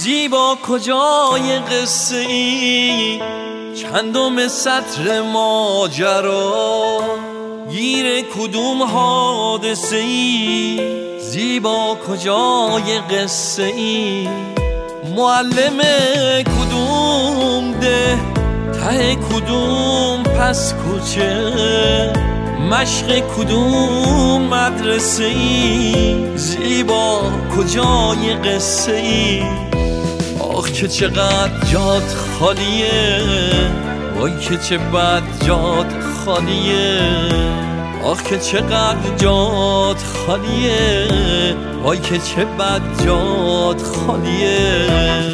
زیبا کجای قصه ای، چندم سطر ماجرا، گیر کدوم حادثه ای، زیبا کجای قصه ای، معلم کدوم ده، ته کدوم پس کوچه، مشق کدوم مدرسه ای، زیبا کجای قصه ای. آخ که چقدر جات خالیه، وای که چه بد جات خالیه، آخ که چقدر جات خالیه، وای که چه بد جات خالیه.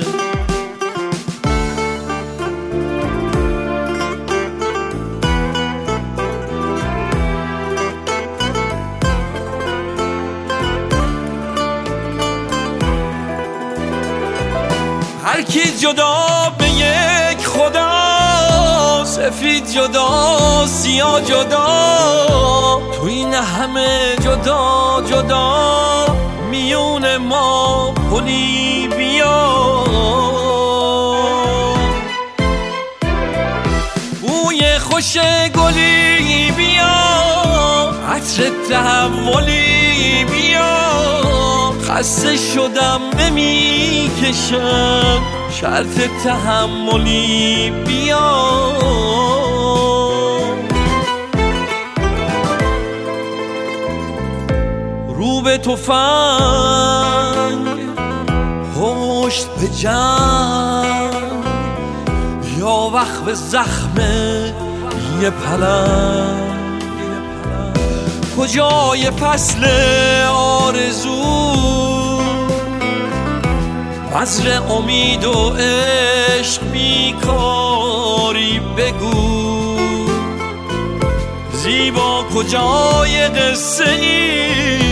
هر کی جدا به یک خدا، سفید جدا سیاه جدا، تو این همه جدا جدا، میون ما پلی بیا. بوی خوش گلی بیا، عطر تحولی بیا، خسته شدم نمیکشم شرط تحملی بیا. رو به تفنگ پشت به جنگ، یا وقت به زخم یه پلنگ، کجای فصل آرزو، بذر امید و عشق بیکاری بگو، زیبا کجای قصه ای.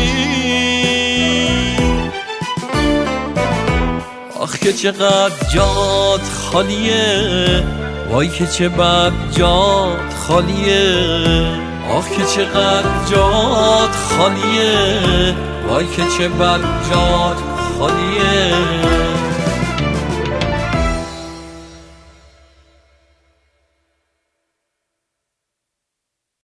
آخ که چقدر جات خالیه، وای که چه بد جات خالیه، آخ که چقدر جات خالیه، وای که چه بد جات خالیه.